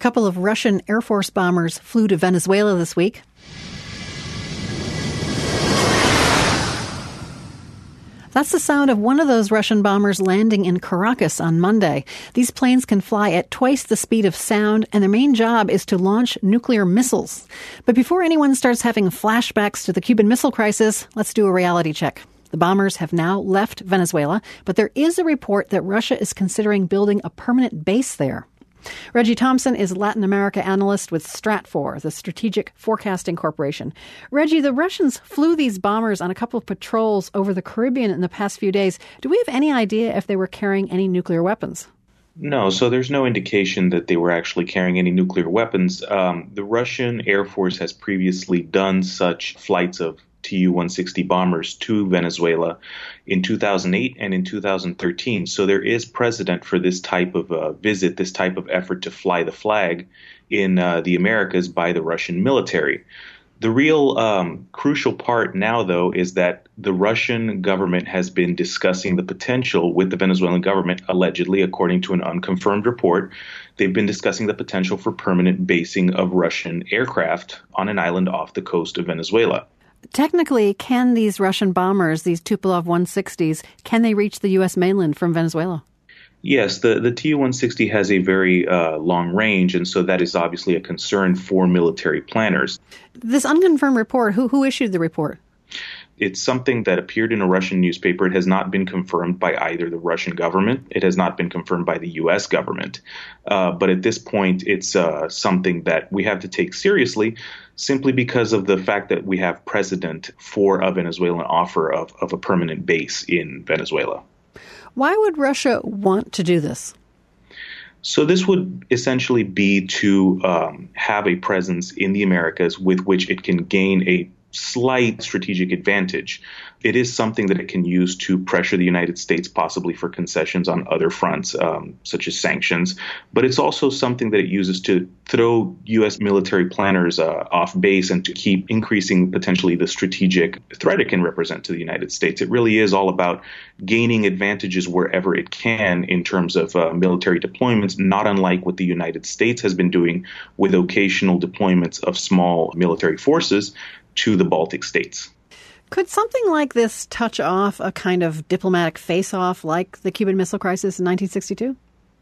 couple of Russian Air Force bombers flew to Venezuela this week. That's the sound of one of those Russian bombers landing in Caracas on Monday. These planes can fly at twice the speed of sound, and their main job is to launch nuclear missiles. But before anyone starts having flashbacks to the Cuban Missile Crisis, let's do a reality check. The bombers have now left Venezuela, but there is a report that Russia is considering building a permanent base there. Reggie Thompson is Latin America analyst with Stratfor, the Strategic Forecasting Corporation. Reggie, the Russians flew these bombers on a couple of patrols over the Caribbean in the past few days. Do we have any idea if they were carrying any nuclear weapons? No, so there's no indication that they were actually carrying any nuclear weapons. The Russian Air Force has previously done such flights of Tu-160 bombers to Venezuela in 2008 and in 2013. So there is precedent for this type of visit, this type of effort to fly the flag in the Americas by the Russian military. The real crucial part now, though, is that the Russian government has been discussing the potential with the Venezuelan government, allegedly, according to an unconfirmed report. They've been discussing the potential for permanent basing of Russian aircraft on an island off the coast of Venezuela. Technically, can these Russian bombers, these Tupolev 160s, can they reach the U.S. mainland from Venezuela? Yes, the Tu-160 has a very long range, and so that is obviously a concern for military planners. This unconfirmed report, who issued the report? It's something that appeared in a Russian newspaper. It has not been confirmed by either the Russian government. It has not been confirmed by the U.S. government. But at this point, it's something that we have to take seriously simply because of the fact that we have precedent for a Venezuelan offer of a permanent base in Venezuela. Why would Russia want to do this? So this would essentially be to have a presence in the Americas with which it can gain a slight strategic advantage. It is something that it can use to pressure the United States, possibly for concessions on other fronts, such as sanctions. But it's also something that it uses to throw U.S. military planners off base and to keep increasing potentially the strategic threat it can represent to the United States. It really is all about gaining advantages wherever it can in terms of military deployments, not unlike what the United States has been doing with occasional deployments of small military forces to the Baltic states. Could something like this touch off a kind of diplomatic face-off like the Cuban Missile Crisis in 1962?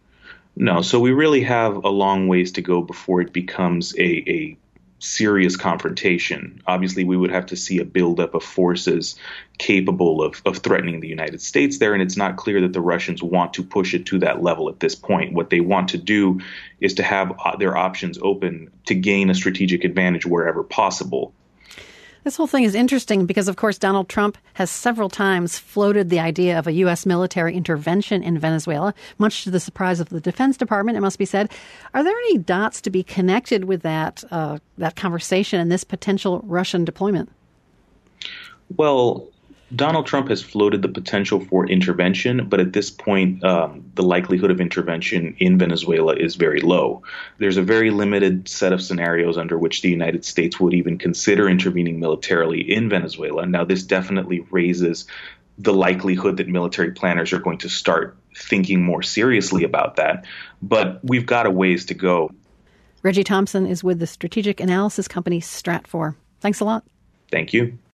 No, so we really have a long ways to go before it becomes a serious confrontation. Obviously, we would have to see a buildup of forces capable of threatening the United States there, and it's not clear that the Russians want to push it to that level at this point. What they want to do is to have their options open to gain a strategic advantage wherever possible. This whole thing is interesting because, of course, Donald Trump has several times floated the idea of a U.S. military intervention in Venezuela, much to the surprise of the Defense Department, it must be said. Are there any dots to be connected with that conversation and this potential Russian deployment? Well, Donald Trump has floated the potential for intervention, but at this point, the likelihood of intervention in Venezuela is very low. There's a very limited set of scenarios under which the United States would even consider intervening militarily in Venezuela. Now, this definitely raises the likelihood that military planners are going to start thinking more seriously about that, but we've got a ways to go. Reggie Thompson is with the strategic analysis company Stratfor. Thanks a lot. Thank you.